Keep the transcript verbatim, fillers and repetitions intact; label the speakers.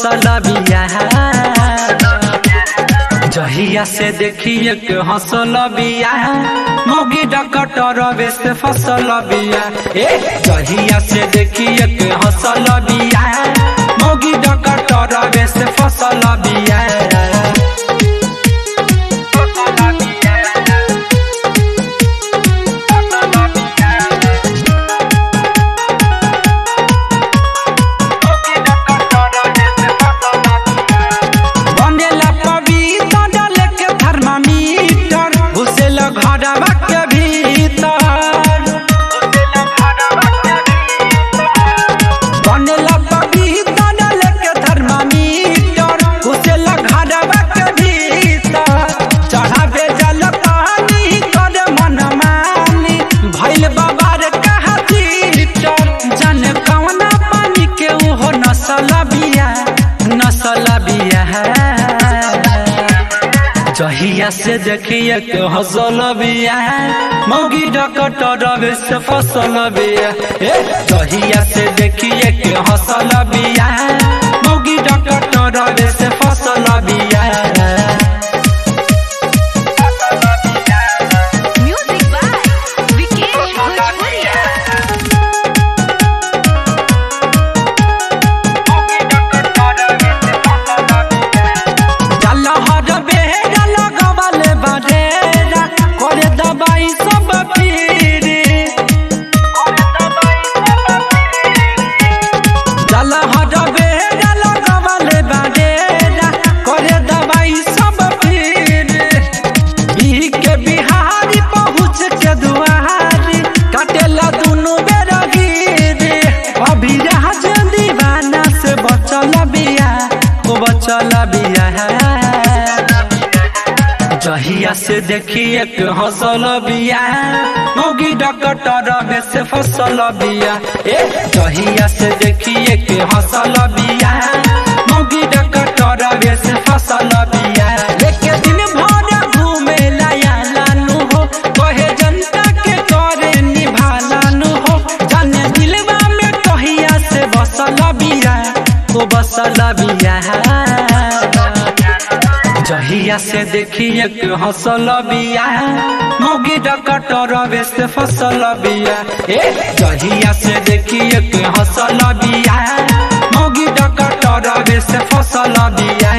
Speaker 1: फसल बिया जहिया से देखिए के हसल बिया मोगी डकटर से फसल बिया ए जहिया से देखिए के हसल बिया मोगी डकटर से फसल बिया जहिया से देखिए के हसल बिया मौगी डकटर से फसल बिया जहिया से देखिए के हसल बिया मौगी डकटर से फसल बिया जहिया से देखिए के हसल बिया मौगी डकटर से फसल बिया ए जहिया से देखिए के हसल बिया मौगी डकटर से फसल बिया लेके दिन भर घूमे लाया लानू हो कहे जनता के करे निभालानू हो जाने दिलवा में कहिया से बसल बिया तो बसल बिया जहिया से देखिए के हसल बिया मौगी डकटर से फसल बिया ए जहिया से देखिए के हसल बिया मौगी डकटर से फसल बिया।